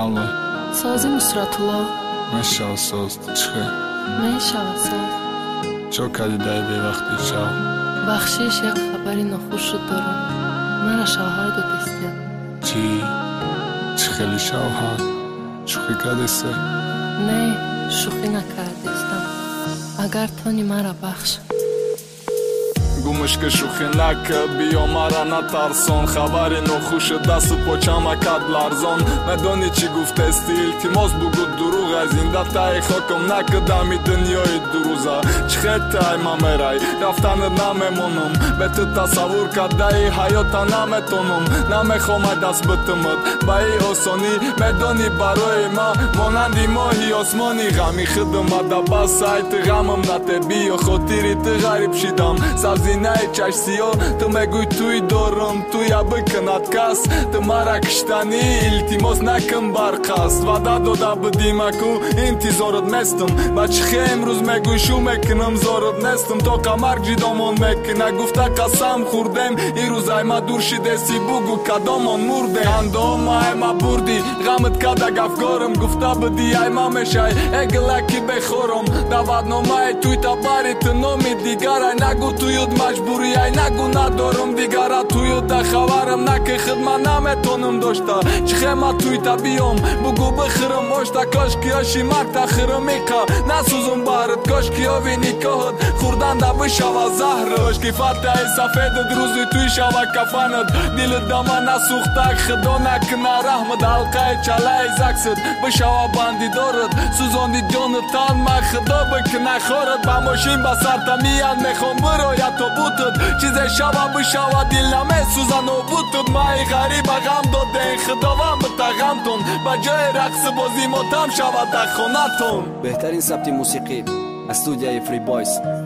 Алло. Сази Нусратулло. من شاهساز چه؟ من شاهساز. چو کردی دایی به وقتی شا؟ بخشش یک خبری نخوش رو دارم. من را شوهر دادستیم. چی؟ چه خیلی شوهر؟ شوخی کردسته؟ نه شوخی نکردستم. اگر تانی مرا بخش گمش که شوخی نکه بیا مرا نترسان خبری نخوش دست و پاچم کد لرزان ندانی چی گفته استی التماس بگو دروغ از این دتای خاکم نکدمی دنیای دروزه چه خیلی ای ممرای رفتن نمیمونم به تو تصور کردهی حیاتا نمیتونم نمیخوام دست بتمد با ای آسانی میدانی برای ما مانندی ماهی آسمانی غمی خدمت بس ایت غمم نته بیا خاطری تو غریب شیدم سبزینه چش سیاه تو میگوی توی دارم توی بکند کس تو مرا کشتنی التماس نکن برقصد وعده داده بدیم اکو انتظارت مستم بچه خیلی امروز میگوی شو میکنم زارت نستم تا قمر جیدامان میکنه گفته قسم خوردم این روز ای ما دور شده سی بگو کدامان مرده اندام ای ما بردی غمت کده گفگارم گفته بدی ای ما میشه اگلکی بخورم دعوت نامه توی تا باری تو نامی دیگر ای نگو توید مجبوری ای نگو ندارم دیگر توید ده خبرم نکه خدمت نمیتونم داشته چه خیمه توی تا بیام بگو بخرم آشتا کاش کیاشی مرد تخیرم ایکا نسوزم بارد کاش کیا وینی کهد خوردن ده بشوه زهرش که فتح سفید دروزی توی شوه کفند دیل دما نسوخته خدا نکنه رحمت حلقه چله زکست بشوه بندی دارد سوزاندی جان تن من خدا بکنه خارد با ماشین بسر تمیان میخوام برایت تو بوتد چیز شوه بشوه دیل نمی سوزن و بوتد مای غریب غم داده خدا و متغمتون با جای رقص بازی ماتم شوه در خونتون بهترین سبت موسیقی استودیوی فری بایس